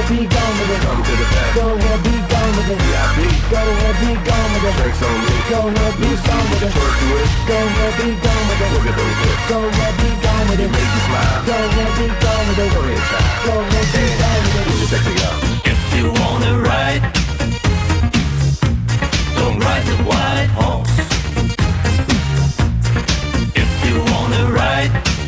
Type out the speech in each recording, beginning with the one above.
ahead, be gone with it. Come to the back. Go ahead, be gone with it. VIP. Go ahead, be gone with it. Drinks on me. Go ahead, be gone with it. Twerk to it. Go ahead, be gone with it. Look at those hips. Go ahead, be gone with it. Make you smile. Go ahead, be gone with it. Go ahead, child. Go ahead, be gone with it. Get your sexy up. If you wanna ride, don't ride the white horse. If you wanna ride,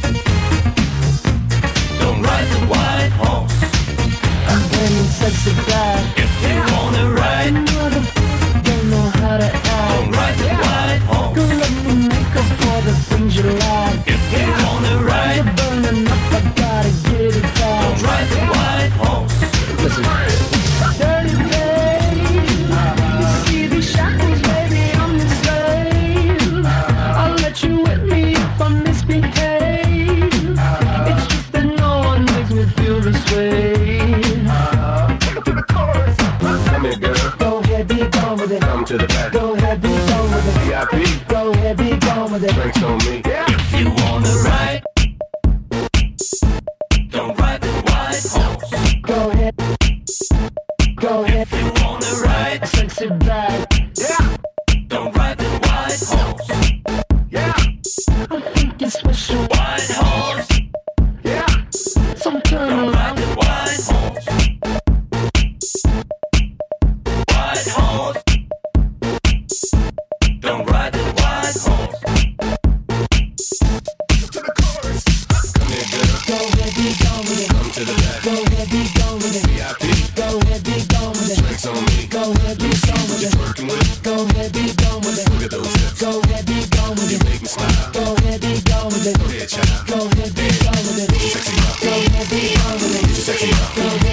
don't ride the white horse. I'm bringing sexy back. If you wanna ride, Don't know how to act. don't ride the white Go horse. let me make up for the things you like. If you wanna You're ride, burning up, I gotta get it back. don't ride the white horse. Listen. Dirty babe, you see these shackles, baby, I'm the slave. I'll let you whip me if I misbehave. It's just that no one makes me feel this way. Come here, girl. Go ahead, be gone with it. Come to the back. Go ahead, be gone with it. VIP. Go ahead, be gone with it. Drinks on me. If you wanna ride, don't ride the white horse. Go ahead. Go ahead, If you wanna ride, sexy back. don't ride the white horse. I think it's special. White horse, Some turn don't ride around. the white horse. White horse, don't ride the white horse. Come here, girl. Go ahead, be gone with it. Come to the back. Go ahead, be gone with it. VIP. Go ahead, be gone with it. Drinks on me. Go ahead, be gone with You it. twerking with. Go ahead, be gone with it. Look at those hips. Go ahead, be gone with it. Make me smile. Go ahead, be gone with it. Go ahead, child. Go ahead, be gone with it. Get your sexy up. Go ahead, be gone with it. Get your sexy up. Go